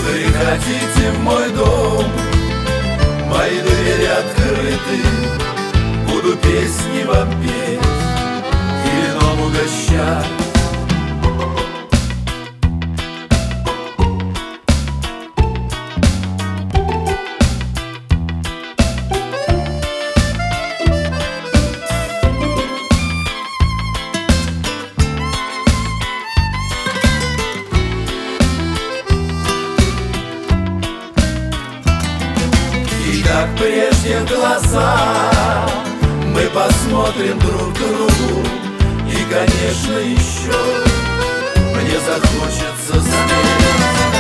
Приходите в мой дом, мои двери открыты. Буду песни вам петь и вином угощать. Как прежде в глаза мы посмотрим друг другу, и, конечно, еще мне захочется спеть.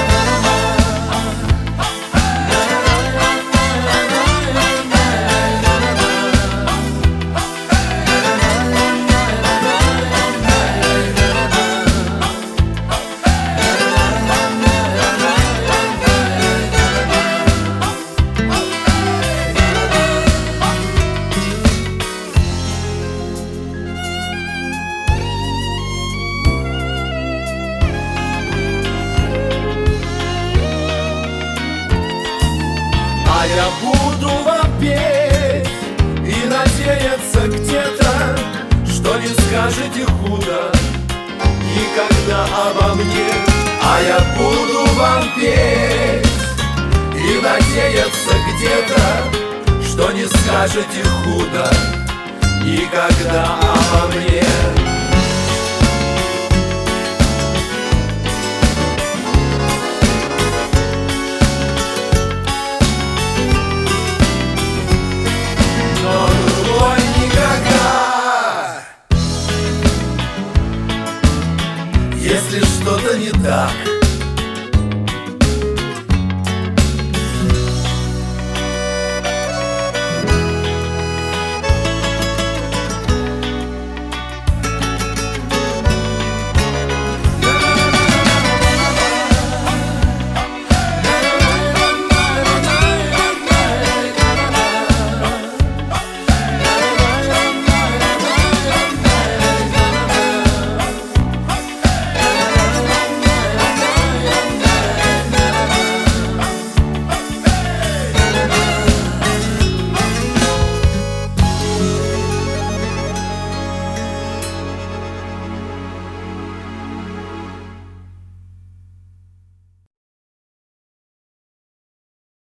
А я буду вам петь и надеяться где-то, что не скажете худо никогда обо мне. А я буду вам петь и надеяться где-то, что не скажете худо никогда обо мне.